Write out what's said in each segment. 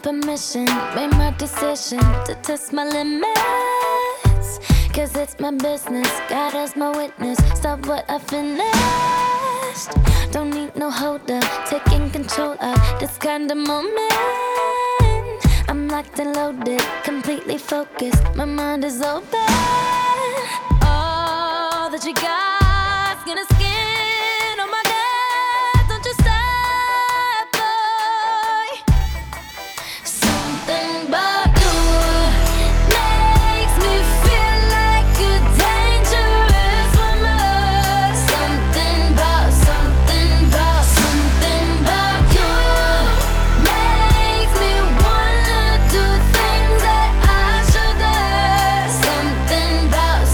permission, made my decision to test my limits. Cause it's my business, God as my witness. Stop what I finished. Don't need no holder, taking control of this kind of moment. I'm locked and loaded, completely focused, my mind is open. All that you got, skin to skin, oh my God, don't you stop, boy. Something about you makes me feel like a dangerous woman. Something about you makes me wanna do things that I shouldn't. Something about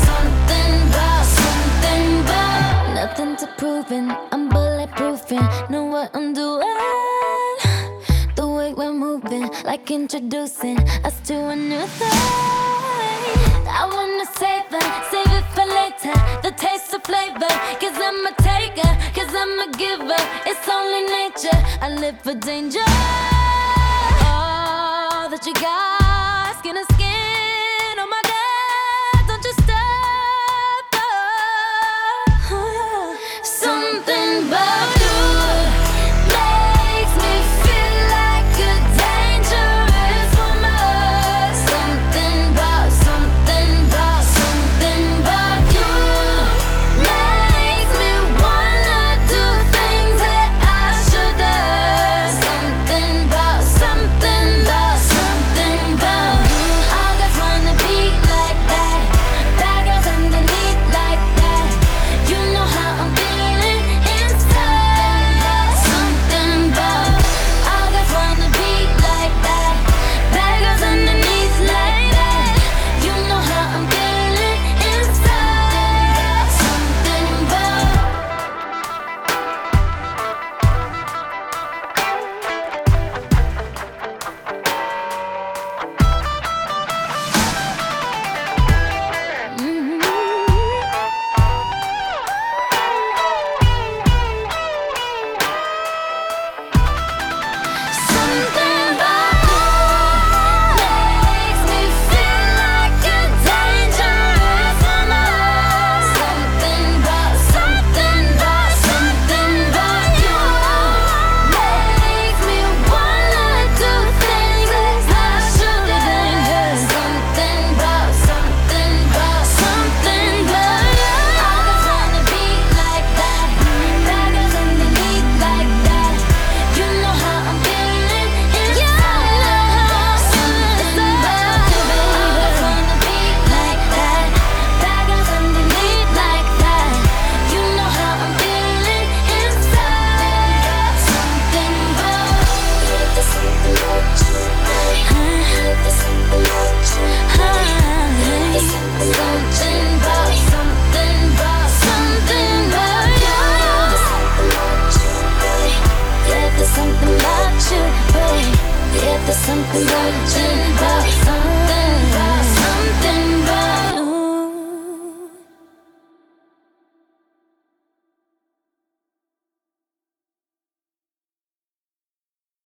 nothing to proving, I'm bulletproofing, know what I'm doing. The way we're moving, like introducing us to a new thing. I wanna save it for later, the taste of flavor. Cause I'm a taker, cause I'm a giver. It's only nature, I live for danger. All that you got, skin to skin, oh my God, don't you stop, oh. Something about you makes me feel like a dangerous woman. Something about you makes me wanna do things that I shouldn't. Something about you. All guys wanna be like that. Bad girls underneath like that. You know how I'm feeling inside. Something about all guys wanna be like that. Bad girls underneath like that. You know how I'm feeling inside. Something about. Something about you makes me feel like a dangerous woman. Something about you makes me wanna do things that I shouldn't. Something about you. All guys wanna be like that. Bad girls underneath like that. You know how I'm feeling inside. Something about you, baby. All guys wanna be like that. Bad girls underneath like that. You know how I'm feeling inside. Something about you. There's something about you. There's something about you. There's something about you. Yeah, there's something about you, babe. Yeah, there's something about you, about